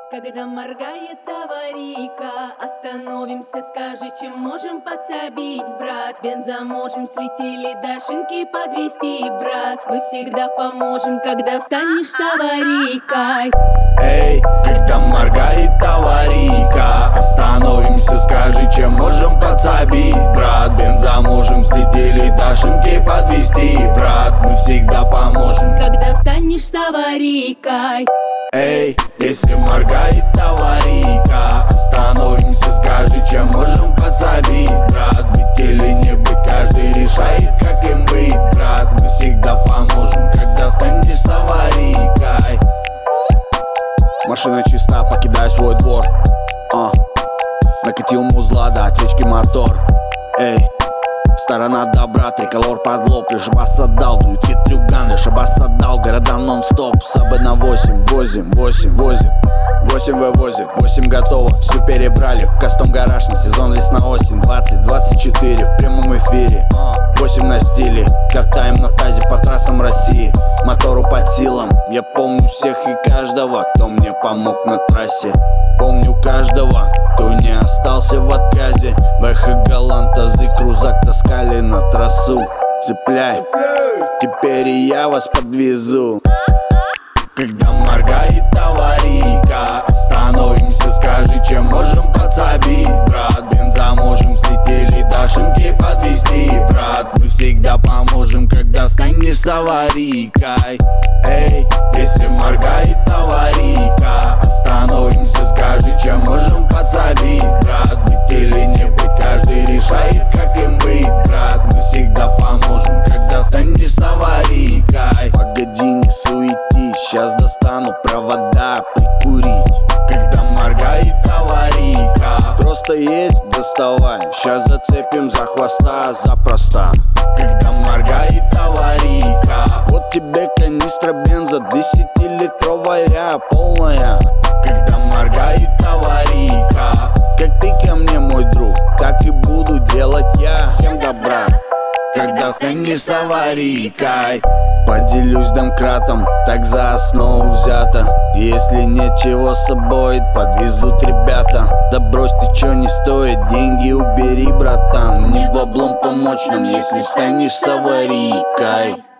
Когда моргает аварийка, остановимся, скажи, чем можем подсобить, брат. Бенза можем светили до шинки подвести, брат. Мы всегда поможем, когда встанешь с аварийкой. Эй, когда моргает аварийка, остановимся, скажи, чем можем подсобить, брат. Бенза можем слетели до шинки подвести, брат. Мы всегда поможем, когда встанешь с аварийкой. Эй, если моргает аварийка, остановимся, скажи, чем можем подсобить, брат. Быть или не быть, каждый решает, как им быть, брат. Мы всегда поможем, когда встанешь с аварийкой. Машина чиста, покидай свой двор. Накатил музла до отсечки мотор. Эй, сторона добра, триколор под лоб. Лишь бас отдал, дует ветрюган. Лишь бас отдал, города нон-стоп. Сабы на 8 возит 8 вывозит, 8 готово, все перебрали. В кастом гараж на сезон весна-осень. 20-24 в прямом эфире. 8 на стиле, катаем на тазе по трассам России. Мотору под силам, я помню всех и каждого, кто мне помог на трассе. Помню каждого, кто не остался в отказе. БХ Галант, тазы, крузак таскали на трассу. Цепляй, теперь и я вас подвезу. Когда моргает аварийка, остановимся, скажи, чем можем подсобить, брат. Бенза можем слетели до шинки подвести, брат. Мы всегда поможем, когда встанешь с аварийкой. Эй, если моргает аварийка, остановимся, скажи, чем можем подсобить, брат. Быть или не быть, каждый решает, как им быть, брат. Мы всегда поможем, когда встанешь с аварийкой. Погоди, не суетись, сейчас достану провода прикурить. Когда моргает аварийка, просто есть, доставай. Сейчас зацепим за хвоста запросто. Когда моргает аварийка, вот тебе канистра бенза 10-литровая полная. Когда моргает аварийка, как ты ко мне, мой друг, так и буду делать я. Всем добра, когда встанешь с аварийкой. Поделюсь домкратом, так за основу взято. Если нечего с собой, подвезут ребята. Да брось, ты чё не стоит, деньги убери, братан. Не в облом помочь нам, если встанешь с аварийкой.